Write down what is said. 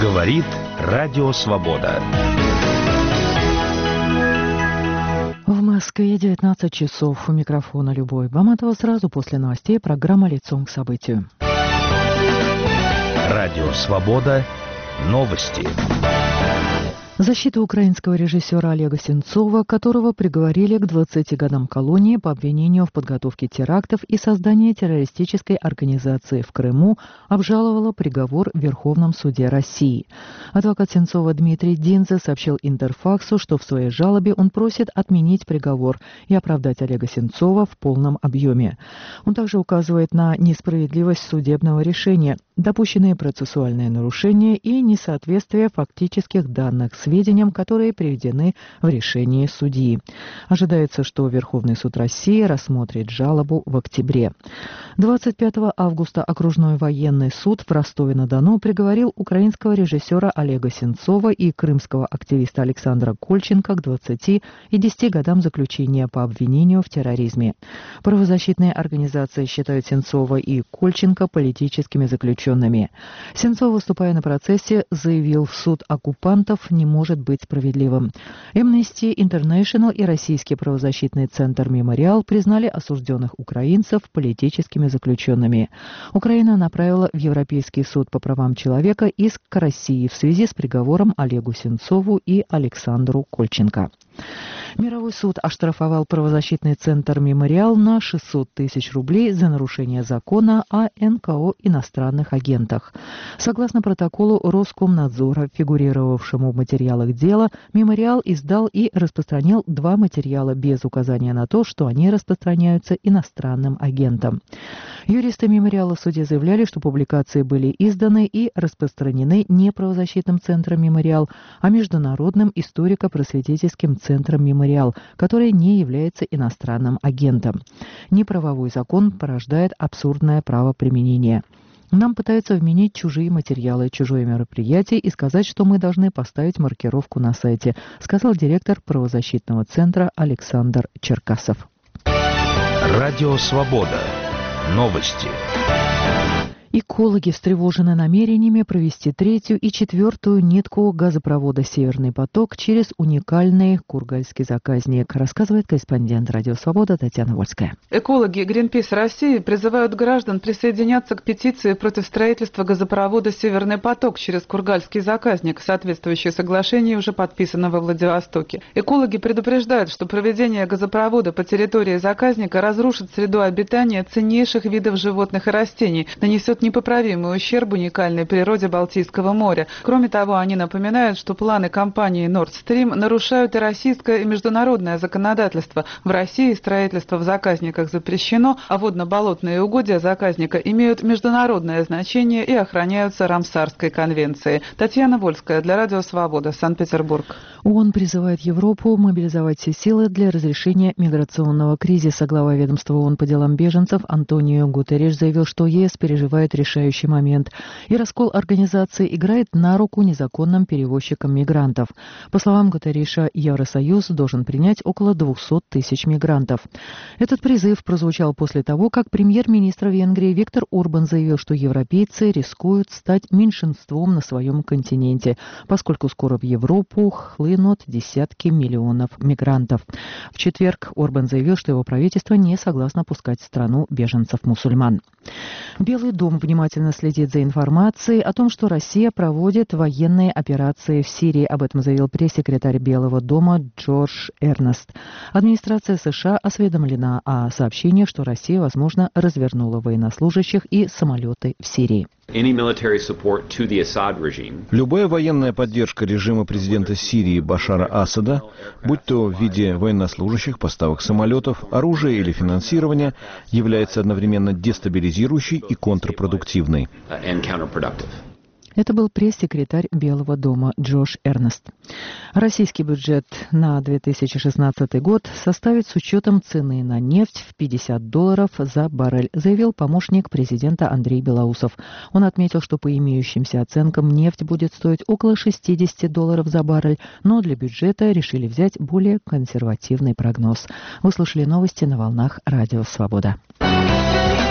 Говорит Радио Свобода. В Москве 19 часов. У микрофона Любовь Баматова. Сразу после новостей программа «Лицом к событию». Радио Свобода. Новости. Защита украинского режиссера Олега Сенцова, которого приговорили к 20 годам колонии по обвинению в подготовке терактов и создании террористической организации в Крыму, обжаловала приговор в Верховном суде России. Адвокат Сенцова Дмитрий Динзе сообщил Интерфаксу, что в своей жалобе он просит отменить приговор и оправдать Олега Сенцова в полном объеме. Он также указывает на несправедливость судебного решения, допущенные процессуальные нарушения и несоответствие фактических данных сведениям, которые приведены в решении судьи. Ожидается, что Верховный суд России рассмотрит жалобу в октябре. 25 августа окружной военный суд в Ростове-на-Дону приговорил украинского режиссера Олега Сенцова и крымского активиста Александра Кольченко к 20 и 10 годам заключения по обвинению в терроризме. Правозащитные организации считают Сенцова и Кольченко политическими заключенными. Сенцов, выступая на процессе, заявил, суд оккупантов не может быть справедливым. Amnesty International и Российский правозащитный центр «Мемориал» признали осужденных украинцев политическими заключенными. Украина направила в Европейский суд по правам человека иск к России в связи с приговором Олегу Сенцову и Александру Кольченко. Мировой суд оштрафовал правозащитный центр «Мемориал» на 600 тысяч рублей за нарушение закона о НКО иностранных агентах. Согласно протоколу Роскомнадзора, фигурировавшему в материалах дела, «Мемориал» издал и распространил 2 материала без указания на то, что они распространяются иностранным агентам. Юристы «Мемориала» в суде заявляли, что публикации были изданы и распространены не правозащитным центром «Мемориал», а международным историко-просветительским центром «Мемориал», который не является иностранным агентом. Неправовой закон порождает абсурдное правоприменение. Нам пытаются вменить чужие материалы, чужое мероприятие и сказать, что мы должны поставить маркировку на сайте, сказал директор правозащитного центра Александр Черкасов. Радио Свобода. Новости. Экологи встревожены намерениями провести 3-ю и 4-ю нитку газопровода «Северный поток» через уникальный Кургальский заказник, рассказывает корреспондент «Радио Свобода» Татьяна Вольская. Экологи Greenpeace России призывают граждан присоединяться к петиции против строительства газопровода «Северный поток» через Кургальский заказник. Соответствующее соглашение уже подписано во Владивостоке. Экологи предупреждают, что проведение газопровода по территории заказника разрушит среду обитания ценнейших видов животных и растений, нанесет непоправимый ущерб уникальной природе Балтийского моря. Кроме того, они напоминают, что планы компании Nord Stream нарушают и российское, и международное законодательство. В России строительство в заказниках запрещено, а водно-болотные угодья заказника имеют международное значение и охраняются Рамсарской конвенцией. Татьяна Вольская для Радио Свобода, Санкт-Петербург. ООН призывает Европу мобилизовать все силы для разрешения миграционного кризиса. Глава ведомства ООН по делам беженцев Антонио Гутерриш заявил, что ЕС переживает решающий момент, и раскол организации играет на руку незаконным перевозчикам мигрантов. По словам Гутерриша, Евросоюз должен принять около 200 тысяч мигрантов. Этот призыв прозвучал после того, как премьер-министр Венгрии Виктор Орбан заявил, что европейцы рискуют стать меньшинством на своем континенте, поскольку скоро в Европу хлынут десятки миллионов мигрантов. В четверг Орбан заявил, что его правительство не согласно пускать в страну беженцев-мусульман. Белый дом внимательно следит за информацией о том, что Россия проводит военные операции в Сирии. Об этом заявил пресс-секретарь Белого дома Джордж Эрнест. Администрация США осведомлена о сообщении, что Россия, возможно, развернула военнослужащих и самолеты в Сирии. Любая военная поддержка режима президента Сирии Башара Асада, будь то в виде военнослужащих, поставок самолетов, оружия или финансирования, является одновременно дестабилизирующей и контрпродуктивной. Это был пресс-секретарь Белого дома Джош Эрнест. Российский бюджет на 2016 год составит с учетом цены на нефть в $50 за баррель, заявил помощник президента Андрей Белоусов. Он отметил, что по имеющимся оценкам нефть будет стоить около $60 за баррель, но для бюджета решили взять более консервативный прогноз. Вы слушали новости на волнах Радио Свобода.